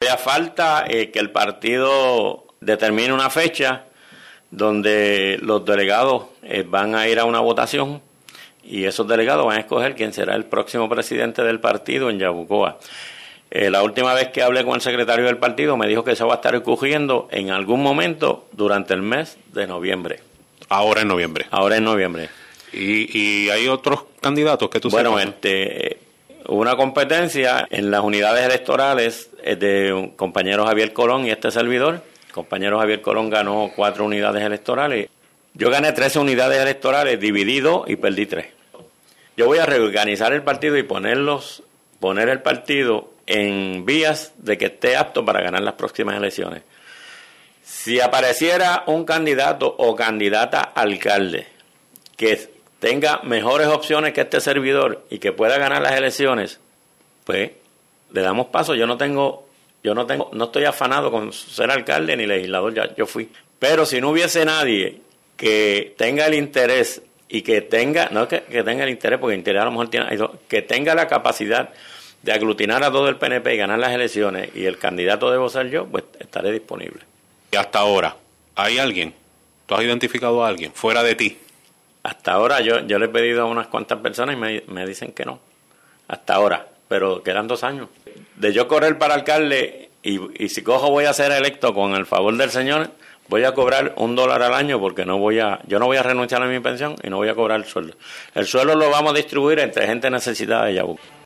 todavía falta que el partido determine una fecha donde los delegados van a ir a una votación y esos delegados van a escoger quién será el próximo presidente del partido en Yabucoa. La última vez que hablé con el secretario del partido me dijo que eso va a estar ocurriendo en algún momento durante el mes de noviembre. Ahora en noviembre. Ahora en noviembre. ¿Y hay otros candidatos que tú Bueno, sepas? una competencia en las unidades electorales de un compañero Javier Colón y este servidor. El compañero Javier Colón ganó 4 unidades electorales. Yo gané 13 unidades electorales, dividí 2 y perdí 3. Yo voy a reorganizar el partido y poner el partido en vías de que esté apto para ganar las próximas elecciones. Si apareciera un candidato o candidata alcalde que tenga mejores opciones que este servidor y que pueda ganar las elecciones, pues le damos paso. Yo no estoy afanado con ser alcalde ni legislador, ya yo fui. Pero si no hubiese nadie que tenga el interés y que tenga, no que tenga el interés, porque el interés a lo mejor tiene, que tenga la capacidad de aglutinar a todo el PNP y ganar las elecciones, y el candidato debo ser yo, pues estaré disponible. Y hasta ahora, ¿hay alguien? ¿Tú has identificado a alguien fuera de ti? Hasta ahora yo le he pedido a unas cuantas personas y me dicen que no. Hasta ahora, pero quedan 2 años. De yo correr para alcalde y si cojo voy a ser electo con el favor del Señor, voy a cobrar $1 al año porque yo no voy a renunciar a mi pensión y no voy a cobrar el sueldo. El sueldo lo vamos a distribuir entre gente necesitada de Yabucoa.